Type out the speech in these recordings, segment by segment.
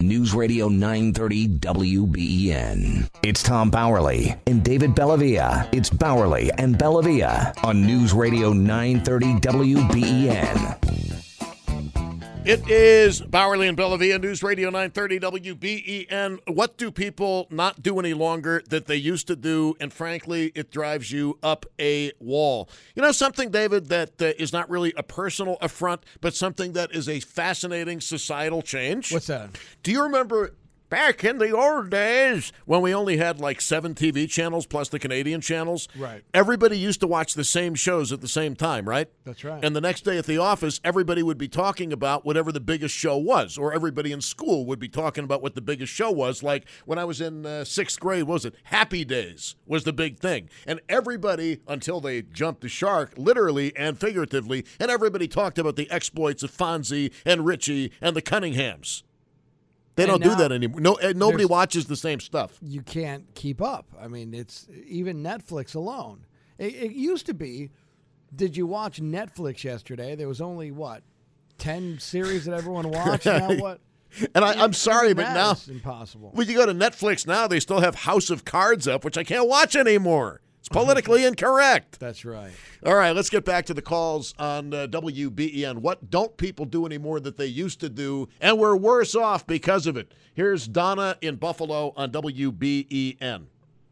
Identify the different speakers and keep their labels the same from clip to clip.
Speaker 1: News Radio 930 WBEN. It's Tom Bowerly and David Bellavia. It's Bowerly and Bellavia on News Radio 930 WBEN.
Speaker 2: It is Bowerly and Bellavia, News Radio 930 WBEN. What do people not do any longer that they used to do? And frankly, it drives you up a wall. You know something, David, that is not really a personal affront, but something that is a fascinating societal change?
Speaker 3: What's that?
Speaker 2: Do you remember back in the old days when we only had like 7 TV channels plus the Canadian channels?
Speaker 3: Right.
Speaker 2: Everybody used to watch the same shows at the same time, right?
Speaker 3: That's right.
Speaker 2: And the next day at the office, everybody would be talking about whatever the biggest show was, or everybody in school would be talking about what the biggest show was. Like when I was in 6th grade, what was it? Happy Days was the big thing. And everybody, until they jumped the shark, literally and figuratively, and everybody talked about the exploits of Fonzie and Richie and the Cunninghams. They don't do that anymore. Nobody watches the same stuff.
Speaker 3: You can't keep up. I mean, it's even Netflix alone. It used to be, did you watch Netflix yesterday? There was only, 10 series that everyone watched? Now what?
Speaker 2: And I'm sorry, but now
Speaker 3: it's impossible.
Speaker 2: When you go to Netflix now, they still have House of Cards up, which I can't watch anymore. It's politically incorrect.
Speaker 3: That's right.
Speaker 2: All right, let's get back to the calls on WBEN. What don't people do anymore that they used to do, and we're worse off because of it? Here's Donna in Buffalo on WBEN.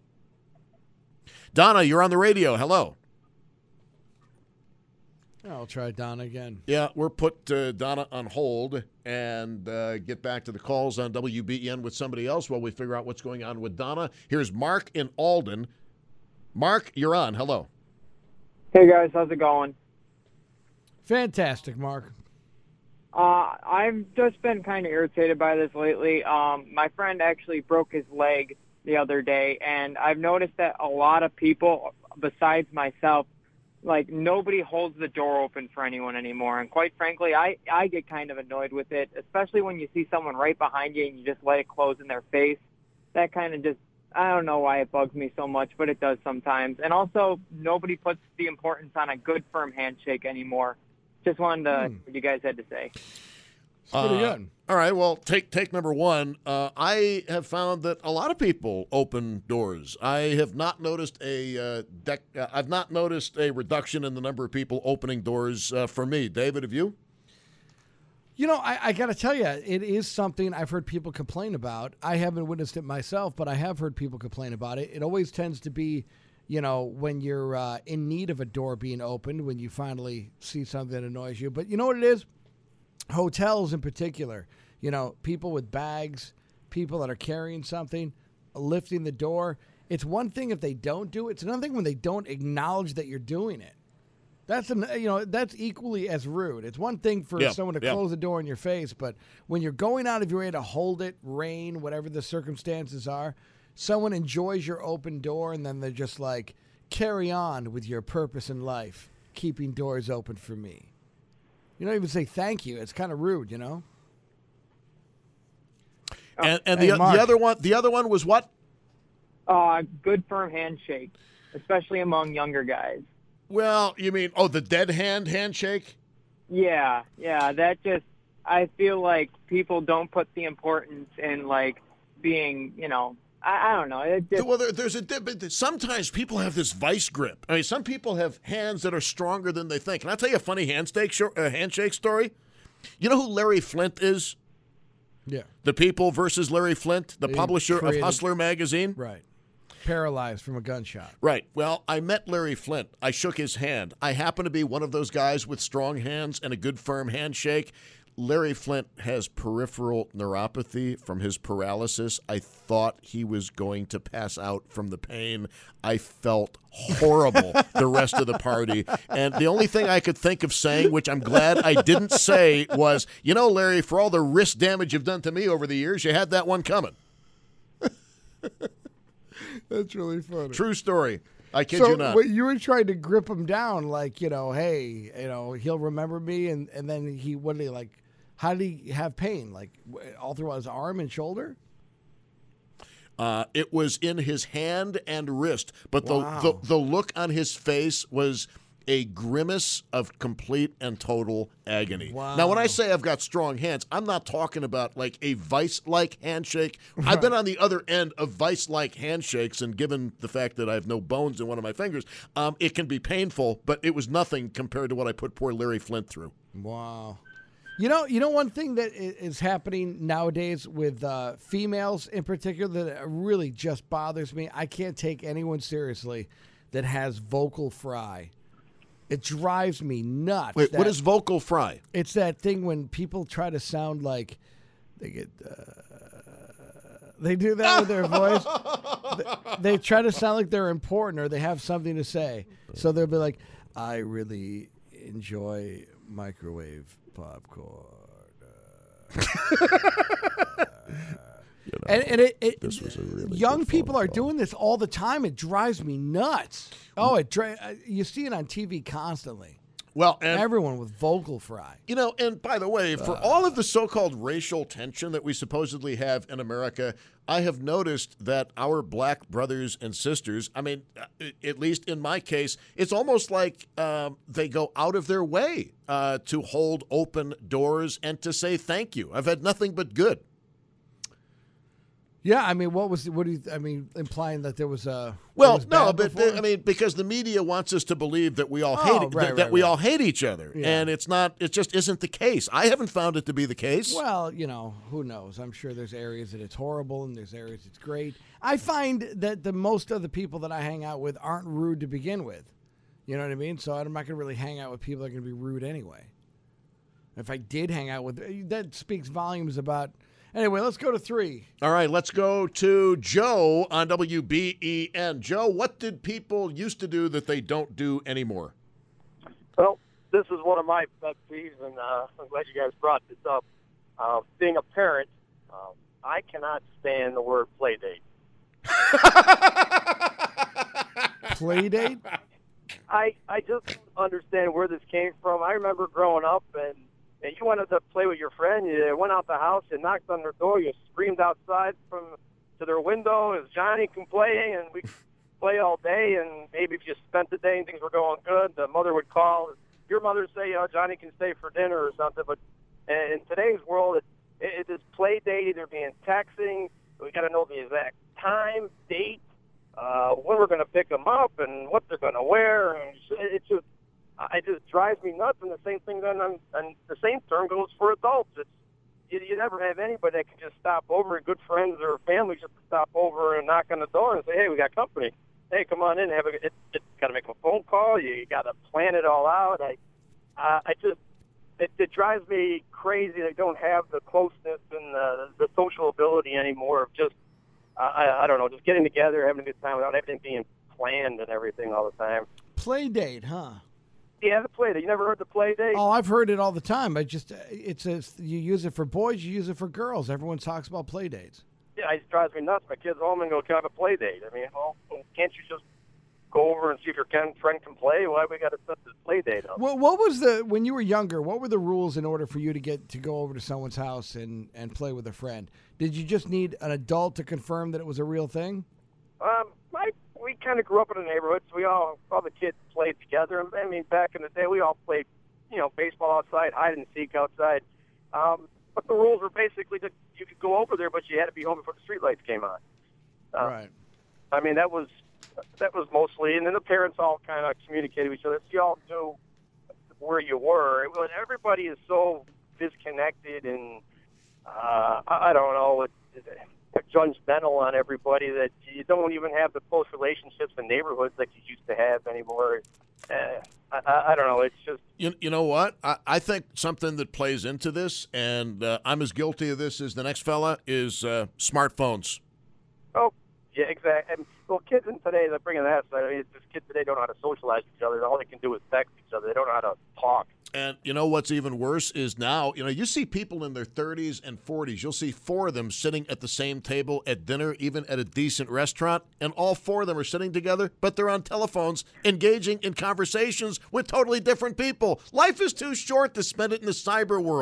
Speaker 2: Donna, you're on the radio. Hello.
Speaker 3: I'll try Donna again.
Speaker 2: Yeah, we're put Donna on hold and get back to the calls on WBEN with somebody else while we figure out what's going on with Donna. Here's Mark in Alden. Mark, you're on. Hello.
Speaker 4: Hey, guys. How's it going?
Speaker 3: Fantastic, Mark.
Speaker 4: I've just been kind of irritated by this lately. My friend actually broke his leg the other day, and I've noticed that a lot of people, besides myself, like nobody holds the door open for anyone anymore. And quite frankly, I get kind of annoyed with it, especially when you see someone right behind you and you just let it close in their face. That kind of just, I don't know why it bugs me so much, but it does sometimes. And also, nobody puts the importance on a good, firm handshake anymore. Just wanted to hear what you guys had to say.
Speaker 3: It's pretty good.
Speaker 2: All right, well, take number one. I have found that a lot of people open doors. I have not noticed I've not noticed a reduction in the number of people opening doors for me. David, have you?
Speaker 3: You know, I got to tell you, it is something I've heard people complain about. I haven't witnessed it myself, but I have heard people complain about it. It always tends to be, you know, when you're in need of a door being opened, when you finally see something that annoys you. But you know what it is? Hotels in particular, you know, people with bags, people that are carrying something, lifting the door. It's one thing if they don't do it. It's another thing when they don't acknowledge that you're doing it. That's equally as rude. It's one thing for someone to close the door in your face, but when you're going out of your way to hold it, rain, whatever the circumstances are, someone enjoys your open door and then they're just like, carry on with your purpose in life, keeping doors open for me. You don't even say thank you. It's kind of rude, you know?
Speaker 2: And the other one was what?
Speaker 4: Good firm handshake, especially among younger guys.
Speaker 2: Well, you mean, the dead handshake?
Speaker 4: Yeah, that just, I feel like people don't put the importance in, like, being, you know, I don't know. It just,
Speaker 2: well, sometimes people have this vice grip. I mean, some people have hands that are stronger than they think. Can I tell you a funny handshake story? You know who Larry Flint is?
Speaker 3: Yeah.
Speaker 2: The People versus Larry Flint, the publisher of Hustler magazine?
Speaker 3: Right. Paralyzed from a gunshot.
Speaker 2: Right. Well, I met Larry Flint. I shook his hand. I happen to be one of those guys with strong hands and a good firm handshake. Larry Flint has peripheral neuropathy from his paralysis. I thought he was going to pass out from the pain. I felt horrible the rest of the party. And the only thing I could think of saying, which I'm glad I didn't say, was, you know, Larry, for all the wrist damage you've done to me over the years, you had that one coming.
Speaker 3: That's really funny.
Speaker 2: True story. I kid you not.
Speaker 3: So you were trying to grip him down, like, you know, hey, you know, he'll remember me, and then how did he have pain? Like all throughout his arm and shoulder?
Speaker 2: It was in his hand and wrist, but the look on his face was a grimace of complete and total agony.
Speaker 3: Wow.
Speaker 2: Now, when I say I've got strong hands, I'm not talking about like a vice-like handshake. I've been on the other end of vice-like handshakes, and given the fact that I have no bones in one of my fingers, it can be painful, but it was nothing compared to what I put poor Larry Flint through.
Speaker 3: Wow. You know, one thing that is happening nowadays with females in particular that really just bothers me. I can't take anyone seriously that has vocal fry. It drives me nuts.
Speaker 2: Wait, what is vocal fry?
Speaker 3: It's that thing when people try to sound like they get. They do that with their voice. They try to sound like they're important or they have something to say. So they'll be like, "I really enjoy microwave popcorn." And
Speaker 2: This was a really
Speaker 3: young
Speaker 2: good
Speaker 3: people
Speaker 2: phone
Speaker 3: are
Speaker 2: call.
Speaker 3: doing this all the time. It drives me nuts. Oh, you see it on TV constantly.
Speaker 2: Well, and
Speaker 3: Everyone with vocal fry.
Speaker 2: you know, and by the way, for all of the so-called racial tension that we supposedly have in America, I have noticed that our black brothers and sisters, I mean, at least in my case, it's almost like they go out of their way to hold open doors and to say thank you. I've had nothing but good.
Speaker 3: Yeah, I mean, implying that there was a
Speaker 2: Well,
Speaker 3: it was
Speaker 2: no,
Speaker 3: bad
Speaker 2: but
Speaker 3: before?
Speaker 2: I mean, because the media wants us to believe that we all
Speaker 3: Oh,
Speaker 2: hate
Speaker 3: right,
Speaker 2: that we
Speaker 3: right.
Speaker 2: all hate each other,
Speaker 3: Yeah.
Speaker 2: and it's not. It just isn't the case. I haven't found it to be the case.
Speaker 3: Well, who knows? I'm sure there's areas that it's horrible and there's areas it's great. I find that the most of the people that I hang out with aren't rude to begin with. You know what I mean? So I'm not going to really hang out with people that are going to be rude anyway. If I did hang out with, that speaks volumes about. Anyway, let's go to 3.
Speaker 2: All right, let's go to Joe on WBEN. Joe, what did people used to do that they don't do anymore?
Speaker 5: Well, this is one of my pet peeves, and I'm glad you guys brought this up. Being a parent, I cannot stand the word play date.
Speaker 3: Play date?
Speaker 5: I just don't understand where this came from. I remember growing up, and you wanted to play with your friend. You went out the house, you knocked on their door, you screamed outside to their window, "Is Johnny can play?" And we play all day. And maybe if you spent the day and things were going good, the mother would call. Your mother would say, Johnny can stay for dinner or something. But in today's world, it is play date, either being taxing. We got to know the exact time, date, when we're going to pick them up, and what they're going to wear. And it just drives me nuts. And the same thing then, and the same term goes for adults. You never have anybody that can just stop over, good friends or family just to stop over and knock on the door and say, "Hey, we got company. Hey, come on in. It's got to make a phone call. You got to plan it all out." It drives me crazy. They don't have the closeness and the social ability anymore of just, I don't know, just getting together, having a good time without everything being planned and everything all the time.
Speaker 3: Play date, huh?
Speaker 5: Yeah, the play date. You never heard the play date?
Speaker 3: Oh, I've heard it all the time. You use it for boys, you use it for girls. Everyone talks about play dates.
Speaker 5: Yeah, it drives me nuts. My kids home and go, "Can I have a play date?" I mean, well, can't you just go over and see if your friend can play? Why we got to set this play date up?
Speaker 3: Well, when you were younger, what were the rules in order for you to go over to someone's house and play with a friend? Did you just need an adult to confirm that it was a real thing?
Speaker 5: We kind of grew up in a neighborhood, so all the kids played together. I mean, back in the day, we all played, baseball outside, hide and seek outside. But the rules were basically that you could go over there, but you had to be home before the streetlights came on.
Speaker 3: Right.
Speaker 5: I mean, that was mostly, and then the parents all kind of communicated with each other. So you all knew where you were. Everybody is so disconnected, and I don't know, judgmental on everybody that you don't even have the close relationships in neighborhoods that you used to have anymore. I don't know. It's just
Speaker 2: You know what? I think something that plays into this, and I'm as guilty of this as the next fella, is smartphones.
Speaker 5: Oh, yeah, exactly. And, well, kids in today, they're bringing that side. I mean, kids today don't know how to socialize with each other. All they can do is text each other. They don't know how to talk.
Speaker 2: And you know what's even worse is now, you see people in their 30s and 40s. You'll see 4 of them sitting at the same table at dinner, even at a decent restaurant, and all 4 of them are sitting together, but they're on telephones engaging in conversations with totally different people. Life is too short to spend it in the cyber world.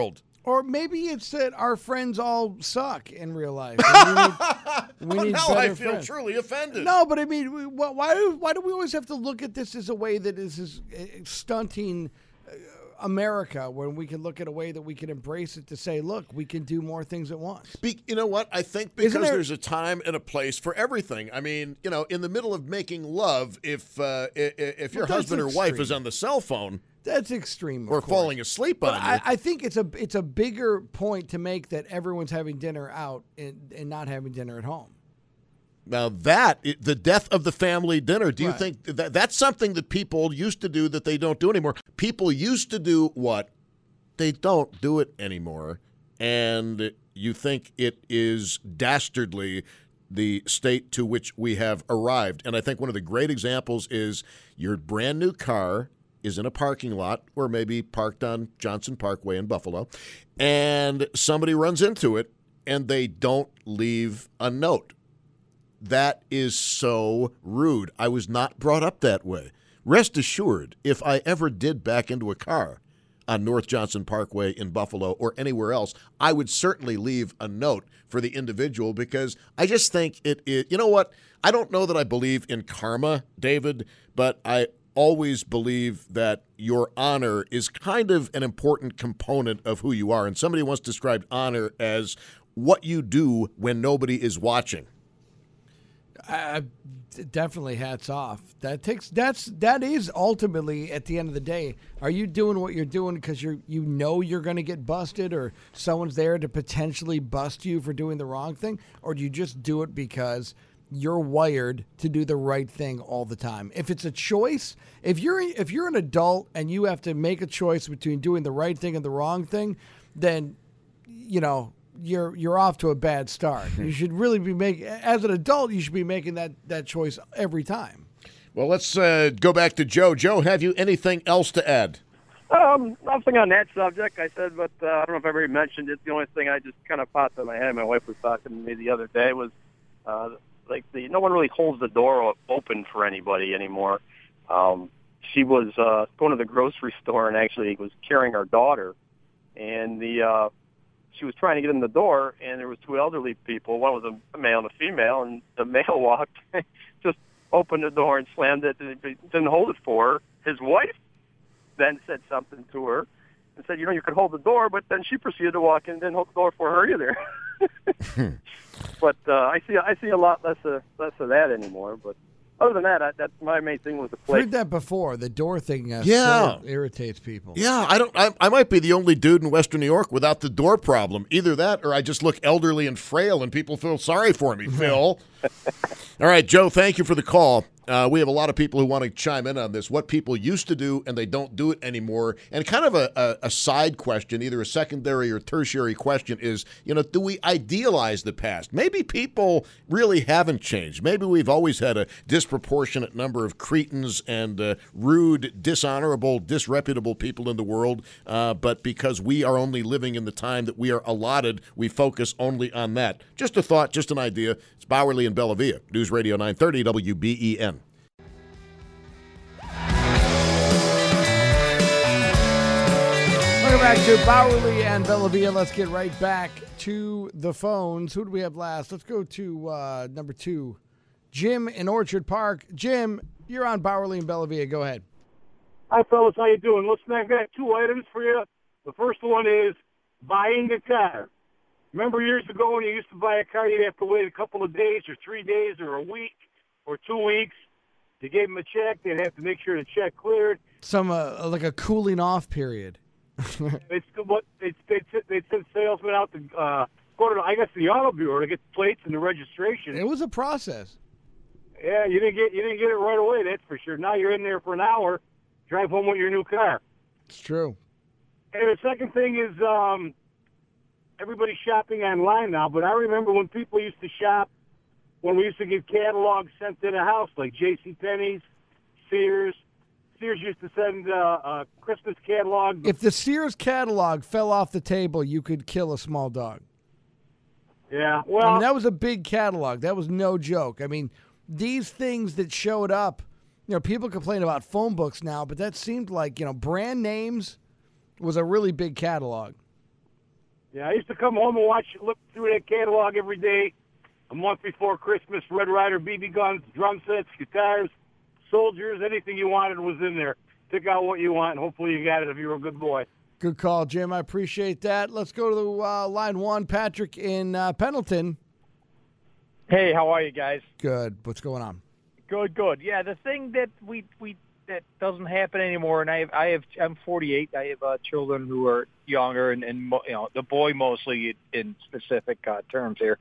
Speaker 3: Or maybe it's that our friends all suck in real life. And we need
Speaker 2: now
Speaker 3: better
Speaker 2: I feel
Speaker 3: friends.
Speaker 2: truly offended.
Speaker 3: No, but I mean, why do we always have to look at this as a way that is stunting America, when we can look at a way that we can embrace it to say, look, we can do more things at once?
Speaker 2: You know what? I think because
Speaker 3: Isn't there-
Speaker 2: there's a time and a place for everything. I mean, you know, in the middle of making love, if your
Speaker 3: that's
Speaker 2: husband or wife
Speaker 3: extreme.
Speaker 2: is on the cell phone
Speaker 3: That's extreme. of
Speaker 2: or
Speaker 3: course.
Speaker 2: falling asleep
Speaker 3: But
Speaker 2: on you,
Speaker 3: I think it's a bigger point to make that everyone's having dinner out and not having dinner at home.
Speaker 2: now the death of the family dinner, do you
Speaker 3: Right.
Speaker 2: think that's something that people used to do that they don't do anymore? People used to do what? They don't do it anymore. And you think it is dastardly the state to which we have arrived. And I think one of the great examples is your brand new car is in a parking lot or maybe parked on Johnson Parkway in Buffalo, and somebody runs into it and they don't leave a note. That is so rude. I was not brought up that way. Rest assured, if I ever did back into a car on North Johnson Parkway in Buffalo or anywhere else, I would certainly leave a note for the individual, because I just think you know what? I don't know that I believe in karma, David, but I always believe that your honor is kind of an important component of who you are. And somebody once described honor as what you do when nobody is watching.
Speaker 3: Definitely hats off. That is ultimately, at the end of the day, are you doing what you're doing because you're going to get busted, or someone's there to potentially bust you for doing the wrong thing, or do you just do it because you're wired to do the right thing all the time? If it's a choice, if you're an adult and you have to make a choice between doing the right thing and the wrong thing, then you're off to a bad start. You should really be as an adult, you should be making that choice every time.
Speaker 2: Well, let's go back to Joe. Joe, have you anything else to add?
Speaker 5: Nothing on that subject. I said, but I don't know if I already mentioned it. The only thing I just kind of popped in my head, my wife was talking to me the other day, was no one really holds the door open for anybody anymore. She was going to the grocery store and actually was carrying our daughter, and she was trying to get in the door, and there was two elderly people. One was a male and a female, and the male walked, just opened the door and slammed it, and didn't hold it for her. His wife then said something to her and said, you could hold the door, but then she proceeded to walk in and didn't hold the door for her either. But I see a lot less of that anymore. But other than that, that's my main thing was the place.
Speaker 3: Heard that before. The door thing
Speaker 2: Yeah.
Speaker 3: so irritates people.
Speaker 2: Yeah, I might be the only dude in Western New York without the door problem. Either that or I just look elderly and frail and people feel sorry for me, Phil. All right, Joe, thank you for the call. We have a lot of people who want to chime in on this, what people used to do and they don't do it anymore. And kind of a side question, either a secondary or tertiary question is, do we idealize the past? Maybe people really haven't changed. Maybe we've always had a disproportionate number of cretins and rude, dishonorable, disreputable people in the world. But because we are only living in the time that we are allotted, we focus only on that. Just a thought, just an idea. It's Bowerly and Bellavia, News Radio 930 WBEN.
Speaker 3: Welcome back to Bowerly and Bellavia. Let's get right back to the phones. Who do we have last? Let's go to number 2, Jim in Orchard Park. Jim, you're on Bowerly and Bellavia. Go ahead.
Speaker 6: Hi, fellas. How you doing? Listen, I've got 2 items for you. The first one is buying a car. Remember years ago when you used to buy a car, you'd have to wait a couple of days or 3 days or a week or 2 weeks. You gave them a check. They'd have to make sure the check cleared.
Speaker 3: Some like a cooling off period.
Speaker 6: They'd send salesmen out to go to, I guess, the auto bureau to get the plates and the registration.
Speaker 3: It was a process.
Speaker 6: Yeah, you didn't get it right away. That's for sure. Now you're in there for an hour, drive home with your new car.
Speaker 3: It's true.
Speaker 6: And the second thing is everybody's shopping online now, but I remember when people used to shop, when we used to get catalogs sent to the house, like JCPenney's, Sears. Sears used to send a Christmas catalog.
Speaker 3: If the Sears catalog fell off the table, you could kill a small dog.
Speaker 6: Yeah, well,
Speaker 3: I mean, that was a big catalog. That was no joke. I mean, these things that showed up, people complain about phone books now, but that seemed like, brand names was a really big catalog.
Speaker 6: Yeah, I used to come home and look through that catalog every day. A month before Christmas, Red Ryder BB guns, drum sets, guitars, soldiers, anything you wanted was in there. Pick out what you want, and hopefully you got it if you're a good boy.
Speaker 3: Good call, Jim. I appreciate that. Let's go to the line one. Patrick in Pendleton.
Speaker 7: Hey, how are you guys?
Speaker 3: Good. What's going on?
Speaker 7: Good. Yeah, the thing that that doesn't happen anymore, and I'm 48. I have children who are younger, and the boy mostly in specific terms here.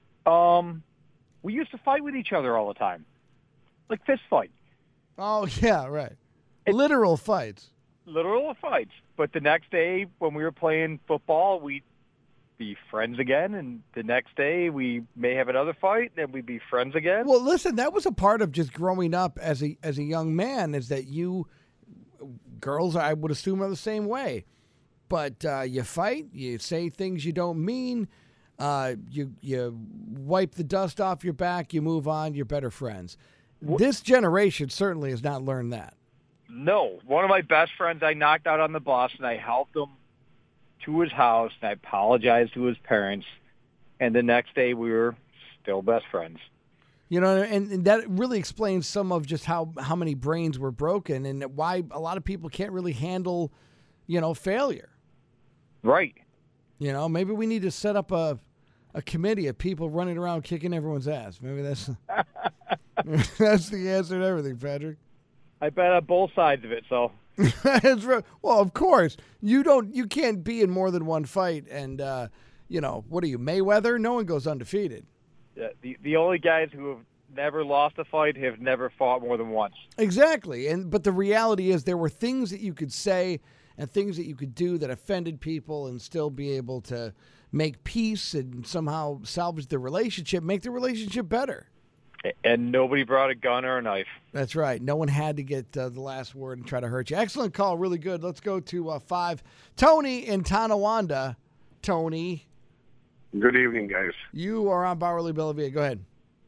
Speaker 7: We used to fight with each other all the time, like fist fight.
Speaker 3: Oh yeah, right. Literal fights.
Speaker 7: Literal fights. But the next day when we were playing football, we'd be friends again, and the next day we may have another fight, and we'd be friends again.
Speaker 3: Well, listen, that was a part of just growing up as a young man, is that girls, I would assume, are the same way. But you fight, you say things you don't mean, you wipe the dust off your back, you move on, you're better friends. This generation certainly has not learned that.
Speaker 7: No. One of my best friends I knocked out on the bus, and I helped him to his house, and I apologized to his parents, and the next day we were still best friends.
Speaker 3: You know, and that really explains some of just how many brains were broken and why a lot of people can't really handle, failure.
Speaker 7: Right.
Speaker 3: Maybe we need to set up a committee of people running around kicking everyone's ass. Maybe that's that's the answer to everything, Patrick.
Speaker 7: I bet on both sides of it, so.
Speaker 3: That's right. Well, of course. You can't be in more than one fight, and what are you, Mayweather? No one goes undefeated.
Speaker 7: Yeah, the only guys who have never lost a fight have never fought more than once.
Speaker 3: Exactly. But the reality is there were things that you could say and things that you could do that offended people and still be able to make peace and somehow salvage the relationship, make the relationship better.
Speaker 7: And nobody brought a gun or a knife.
Speaker 3: That's right. No one had to get the last word and try to hurt you. Excellent call. Really good. Let's go to 5. Tony in Tonawanda. Tony.
Speaker 8: Good evening, guys.
Speaker 3: You are on Bowerly Bellavia. Go ahead.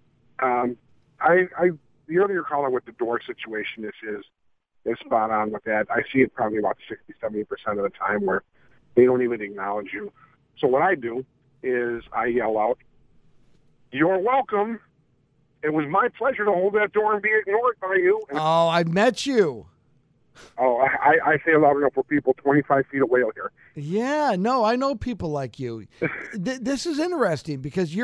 Speaker 8: The earlier caller with the door situation is spot on with that. I see it probably about 60-70% of the time where they don't even acknowledge you. So what I do is I yell out, "You're welcome. It was my pleasure to hold that door and be ignored by you."
Speaker 3: Oh, I met you.
Speaker 8: Oh, I say it loud enough for people 25 feet away out here.
Speaker 3: Yeah, no, I know people like you. This is interesting because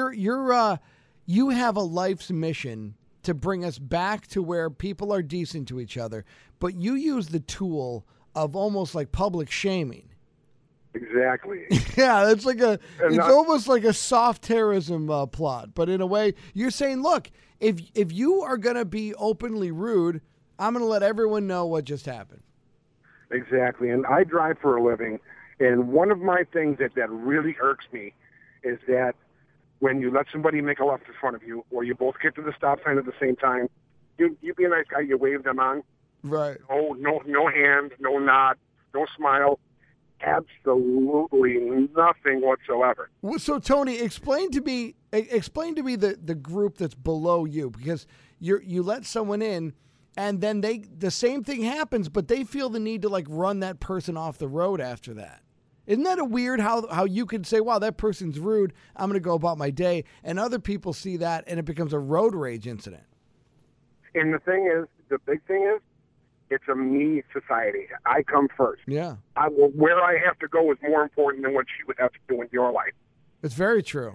Speaker 3: you have a life's mission to bring us back to where people are decent to each other, but you use the tool of almost like public shaming.
Speaker 8: Exactly.
Speaker 3: Yeah, it's almost like a soft terrorism plot, but in a way, you're saying, look, if you are going to be openly rude, I'm going to let everyone know what just happened.
Speaker 8: Exactly, and I drive for a living, and one of my things that really irks me is that when you let somebody make a left in front of you, or you both get to the stop sign at the same time, you be a nice guy, you wave them on.
Speaker 3: Right.
Speaker 8: No hand, no nod, no smile. Absolutely nothing whatsoever.
Speaker 3: So, Tony, explain to me the group that's below you, because you let someone in, and then the same thing happens, but they feel the need to like run that person off the road after that. Isn't that a weird how you could say, wow, that person's rude, I'm going to go about my day, and other people see that and it becomes a road rage incident?
Speaker 8: And the big thing is, it's a me society. I come first.
Speaker 3: Yeah.
Speaker 8: Where I have to go is more important than what you would have to do in your life.
Speaker 3: It's very true.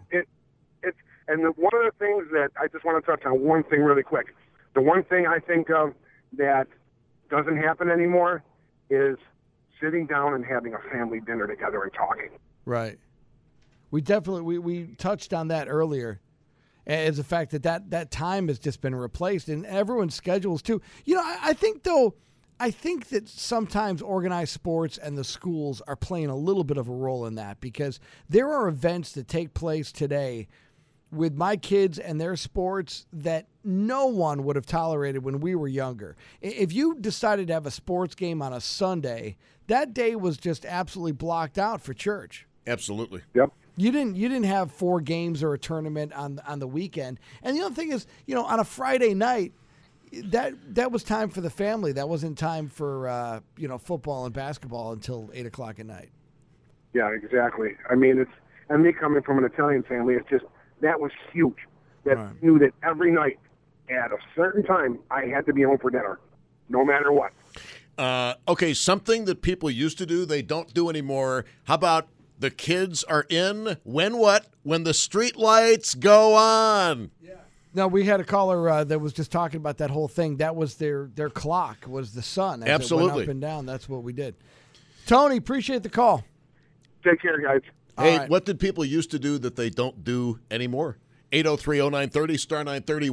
Speaker 8: One of the things that I just want to touch on, one thing really quick. The one thing I think of that doesn't happen anymore is sitting down and having a family dinner together and talking.
Speaker 3: Right. We definitely we touched on that earlier, as the fact that time has just been replaced, and everyone's schedules too. I think that sometimes organized sports and the schools are playing a little bit of a role in that, because there are events that take place today with my kids and their sports that no one would have tolerated when we were younger. If you decided to have a sports game on a Sunday, that day was just absolutely blocked out for church.
Speaker 2: Absolutely.
Speaker 8: Yep.
Speaker 3: You didn't have 4 games or a tournament on the weekend. And the other thing is, on a Friday night, that was time for the family. That wasn't time for football and basketball until 8:00 at night.
Speaker 8: Yeah, exactly. I mean, and me coming from an Italian family, it's just, that was huge. That
Speaker 3: Right.
Speaker 8: knew that every night at a certain time I had to be home for dinner, no matter what.
Speaker 2: Okay, something that people used to do, they don't do anymore. How about the kids are in when what? When the street lights go on.
Speaker 3: No, we had a caller that was just talking about that whole thing. That was their clock, was the sun. As It
Speaker 2: Absolutely.
Speaker 3: went up and down. That's what we did. Tony, appreciate the call.
Speaker 8: Take care, guys.
Speaker 3: All
Speaker 2: Hey,
Speaker 3: right.
Speaker 2: what did people used to do that they don't do anymore? 803-0930, star 930,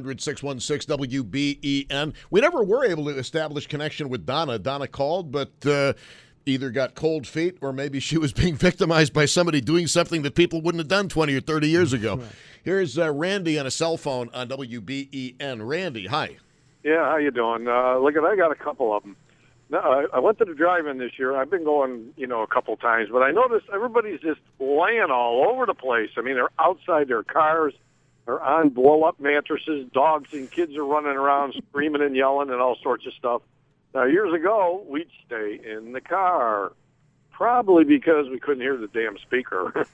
Speaker 2: 1-800-616-WBEN. We never were able to establish connection with Donna. Donna called, but either got cold feet or maybe she was being victimized by somebody doing something that people wouldn't have done 20 or 30 years ago.
Speaker 3: Right.
Speaker 2: Here's Randy on a cell phone on WBEN. Randy, hi.
Speaker 9: Yeah, how you doing? Look, I got a couple of them. No, I went to the drive-in this year. I've been going, a couple times, but I noticed everybody's just laying all over the place. I mean, they're outside their cars, they're on blow-up mattresses, dogs and kids are running around screaming and yelling and all sorts of stuff. Now, years ago, we'd stay in the car, probably because we couldn't hear the damn speaker.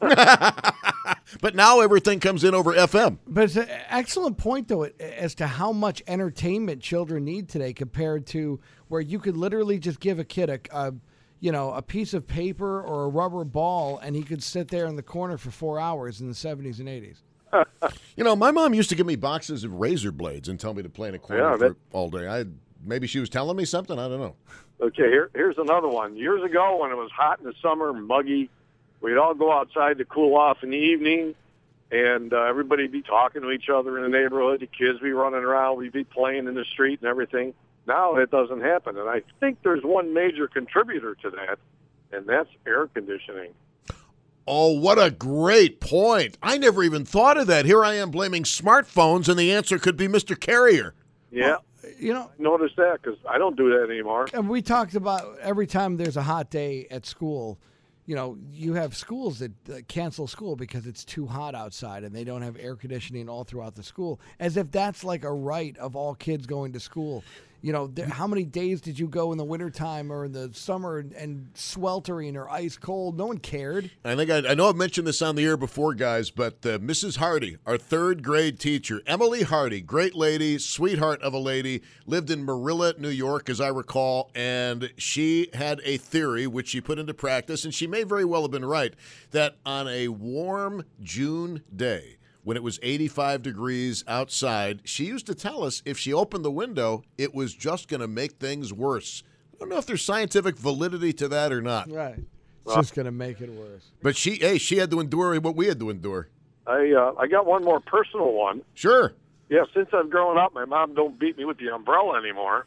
Speaker 2: But now everything comes in over FM.
Speaker 3: But it's an excellent point, though, as to how much entertainment children need today compared to where you could literally just give a kid a piece of paper or a rubber ball, and he could sit there in the corner for 4 hours in the 70s and 80s.
Speaker 2: My mom used to give me boxes of razor blades and tell me to play in a corner for all day. Maybe she was telling me something. I don't know.
Speaker 9: Okay, here's another one. Years ago when it was hot in the summer, muggy, we'd all go outside to cool off in the evening, and everybody'd be talking to each other in the neighborhood. The kids be running around. We'd be playing in the street and everything. Now it doesn't happen, and I think there's one major contributor to that, and that's air conditioning.
Speaker 2: Oh, what a great point. I never even thought of that. Here I am blaming smartphones, and the answer could be Mr. Carrier.
Speaker 9: Yeah. Notice that because I don't do that anymore.
Speaker 3: And we talked about every time there's a hot day at school, you have schools that cancel school because it's too hot outside and they don't have air conditioning all throughout the school, as if that's like a right of all kids going to school. How many days did you go in the wintertime or in the summer and sweltering or ice cold? No one cared.
Speaker 2: I think I know I've mentioned this on the air before, guys, but Mrs. Hardy, our third grade teacher, Emily Hardy, great lady, sweetheart of a lady, lived in Marilla, New York, as I recall, and she had a theory which she put into practice, and she may very well have been right, that on a warm June day, when it was 85 degrees outside, she used to tell us if she opened the window, it was just going to make things worse. I don't know if there's scientific validity to that or not.
Speaker 3: Right. It's just going to make it worse.
Speaker 2: But she had to endure what we had to endure.
Speaker 9: I got one more personal one.
Speaker 2: Sure.
Speaker 9: Yeah, since I've grown up, my mom don't beat me with the umbrella anymore.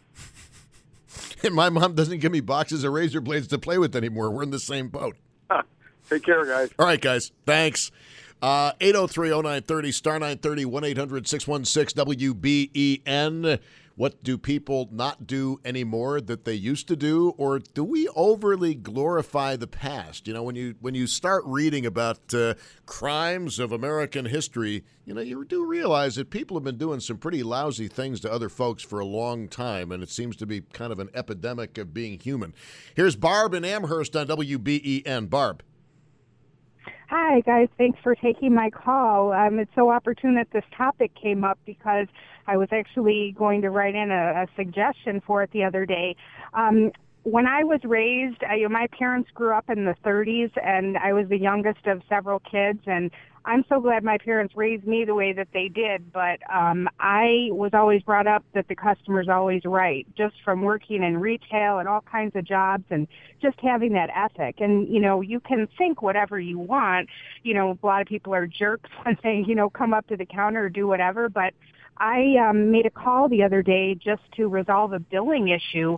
Speaker 2: And my mom doesn't give me boxes of razor blades to play with anymore. We're in the same boat.
Speaker 9: Take care, guys.
Speaker 2: All right, guys. Thanks. 803-0930, star 930, 1-800-616-WBEN. What do people not do anymore that they used to do, or do we overly glorify the past? When you start reading about crimes of American history, you do realize that people have been doing some pretty lousy things to other folks for a long time, and it seems to be kind of an epidemic of being human. Here's Barb in Amherst on WBEN. Barb.
Speaker 10: Hi, guys. Thanks for taking my call. It's so opportune that this topic came up because I was actually going to write in a suggestion for it the other day. When I was raised, my parents grew up in the 30s, and I was the youngest of several kids, and I'm so glad my parents raised me the way that they did, but I was always brought up that the customer's always right, just from working in retail and all kinds of jobs and just having that ethic. And, you can think whatever you want. A lot of people are jerks when they, come up to the counter or do whatever, but I made a call the other day just to resolve a billing issue,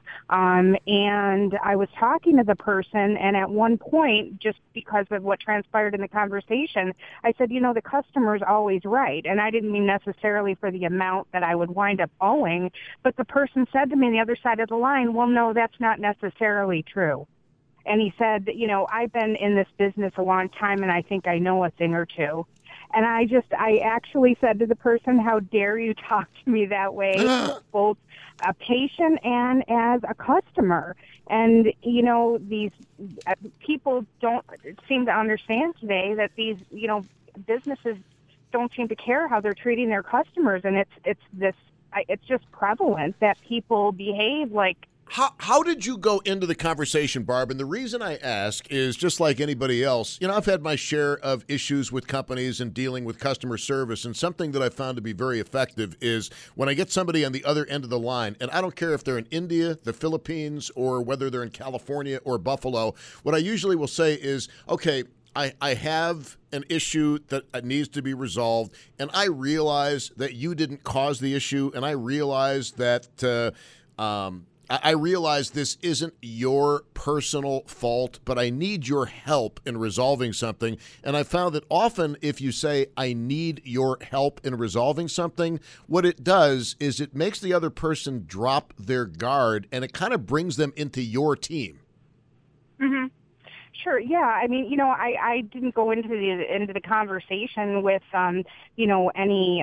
Speaker 10: and I was talking to the person, and at one point, just because of what transpired in the conversation, I said, the customer's always right, and I didn't mean necessarily for the amount that I would wind up owing, but the person said to me on the other side of the line, well, no, that's not necessarily true. And he said, I've been in this business a long time, and I think I know a thing or two. And I actually said to the person, how dare you talk to me that way, both a patient and as a customer. And, you know, these people don't seem to understand today that these, you know, businesses don't seem to care how they're treating their customers. And it's just prevalent that people behave like.
Speaker 2: How did you go into the conversation, Barb? And the reason I ask is just like anybody else, you know, I've had my share of issues with companies and dealing with customer service. And something that I found to be very effective is when I get somebody on the other end of the line, and I don't care if they're in India, the Philippines, or whether they're in California or Buffalo, what I usually will say is, okay, I have an issue that needs to be resolved, and I realize that you didn't cause the issue, and I realize that I realize this isn't your personal fault, but I need your help in resolving something. And I found that often if you say, I need your help in resolving something, what it does is it makes the other person drop their guard, and it kind of brings them into your team.
Speaker 10: Mm-hmm. Sure. Yeah. I mean, you know, I didn't go into the conversation with, you know, any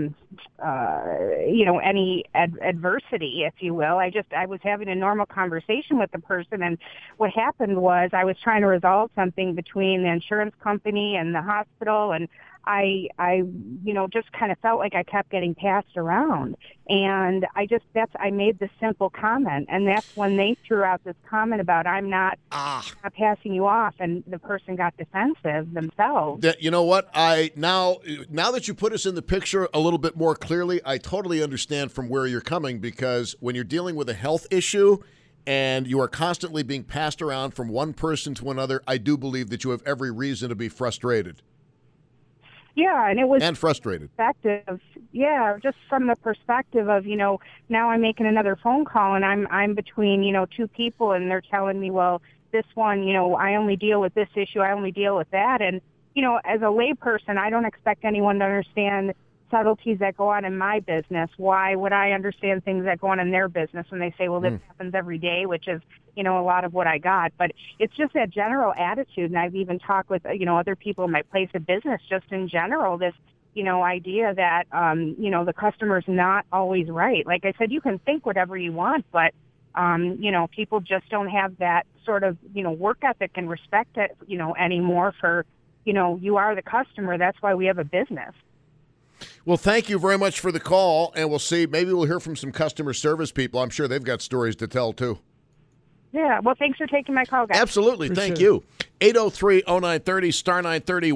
Speaker 10: adversity, if you will. I was having a normal conversation with the person, and what happened was I was trying to resolve something between the insurance company and the hospital, and I you know, just kind of felt like I kept getting passed around. And I made this simple comment, and that's when they threw out this comment about I'm not passing you off, and the person got defensive themselves.
Speaker 2: You know what? Now that you put us in the picture a little bit more clearly, I totally understand from where you're coming, because when you're dealing with a health issue and you are constantly being passed around from one person to another, I do believe that you have every reason to be frustrated.
Speaker 10: Yeah, and it was
Speaker 2: frustrated.
Speaker 10: Yeah, just from the perspective of, you know, now I'm making another phone call, and I'm between, you know, two people, and they're telling me, well, this one, you know, I only deal with this issue, I only deal with that, and you know, as a layperson, I don't expect anyone to understand subtleties that go on in my business. Why would I understand things that go on in their business when they say, well, this happens every day, which is, you know, a lot of what I got. But it's just that general attitude, and I've even talked with, you know, other people in my place of business, just in general, this, you know, idea that, you know, the customer's not always right. Like I said, you can think whatever you want, but, you know, people just don't have that sort of, you know, work ethic and respect it, you know, anymore for, you know, you are the customer. That's why we have a business.
Speaker 2: Well, thank you very much for the call, and we'll see. Maybe we'll hear from some customer service people. I'm sure they've got stories to tell, too.
Speaker 10: Yeah, well, thanks for taking my call, guys.
Speaker 2: Absolutely. Thank you. 803-0930, star 930,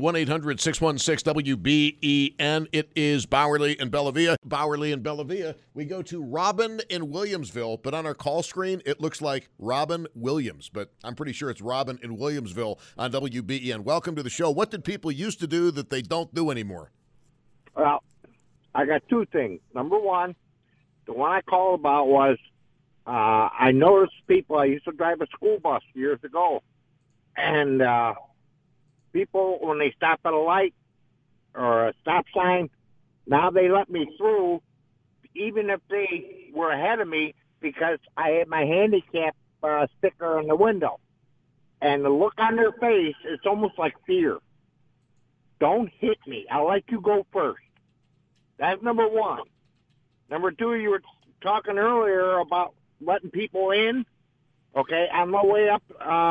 Speaker 2: 1-800-616-WBEN. It is Bowerly and Bellavia. Bowerly and Bellavia. We go to Robin in Williamsville, but on our call screen, it looks like Robin Williams, but I'm pretty sure it's Robin in Williamsville on WBEN. Welcome to the show. What did people used to do that they don't do anymore?
Speaker 11: Well, I got two things. Number one, the one I called about was I noticed people. I used to drive a school bus years ago, and people, when they stop at a light or a stop sign, now they let me through, even if they were ahead of me, because I had my handicap sticker on the window. And the look on their face, it's almost like fear. Don't hit me. I'll let you go first. That's number one. Number two, you were talking earlier about letting people in. Okay, on my way up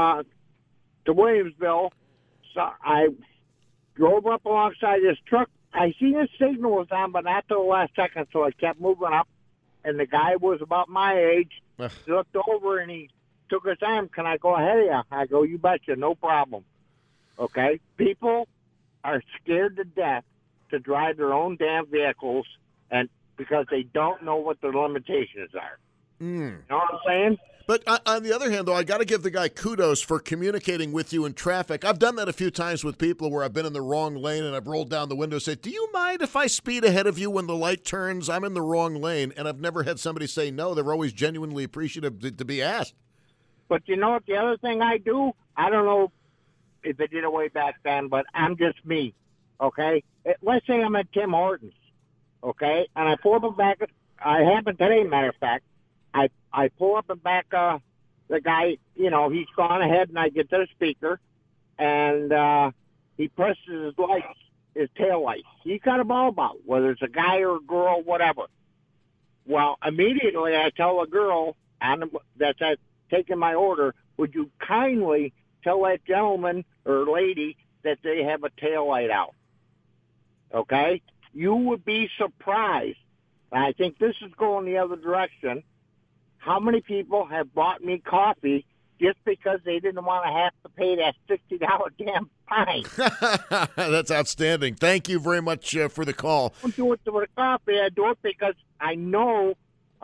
Speaker 11: to Williamsville, so I drove up alongside this truck. I seen his signal was on, but not till the last second, so I kept moving up. And the guy was about my age. He looked over and he took his arm. Can I go ahead of you? I go, you betcha, no problem. Okay, people are scared to death to drive their own damn vehicles, and because they don't know what their limitations are. You know what I'm saying?
Speaker 2: But on the other hand, though, I got to give the guy kudos for communicating with you in traffic. I've done that a few times with people where I've been in the wrong lane and I've rolled down the window and said, do you mind if I speed ahead of you when the light turns? I'm in the wrong lane. And I've never had somebody say no. They're always genuinely appreciative to be asked.
Speaker 11: But you know what? The other thing I do, I don't know if they did it way back then, but I'm just me. Okay? Let's say I'm at Tim Hortons. Okay? And I pull up and back. I happened today, matter of fact. I pull up and back the guy, you know, he's gone ahead, and I get to the speaker, and he presses his lights is taillights. You got them all about, whether it's a guy or a girl, whatever. Well, immediately I tell a girl that's taking my order, would you kindly tell that gentleman or lady that they have a taillight out? Okay? You would be surprised. And I think this is going the other direction. How many people have bought me coffee just because they didn't want to have to pay that $60 damn fine?
Speaker 2: That's outstanding. Thank you very much for the call.
Speaker 11: I don't do it with coffee. I do it because I know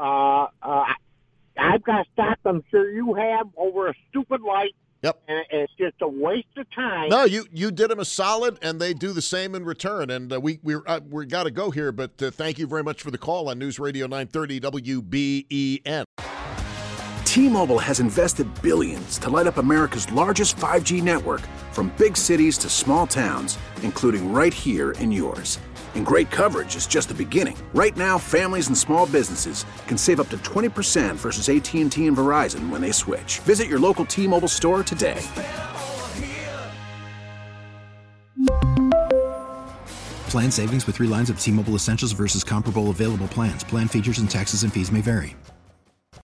Speaker 11: I've got stock, I'm sure you have, over a stupid light.
Speaker 2: Yep.
Speaker 11: And it's just a waste of time.
Speaker 2: No, you did them a solid, and they do the same in return. And we got to go here, but thank you very much for the call on News Radio 930 WBEN.
Speaker 12: T-Mobile has invested billions to light up America's largest 5G network, from big cities to small towns, including right here in yours. And great coverage is just the beginning. Right now, families and small businesses can save up to 20% versus AT&T and Verizon when they switch. Visit your local T-Mobile store today.
Speaker 13: Plan savings with 3 lines of T-Mobile Essentials versus comparable available plans. Plan features and taxes and fees may vary.